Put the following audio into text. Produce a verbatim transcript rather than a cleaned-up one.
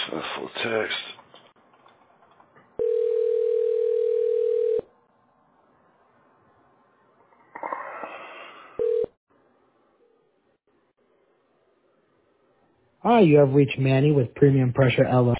Successful text. Hi, you have reached Manny with Premium Pressure L L C.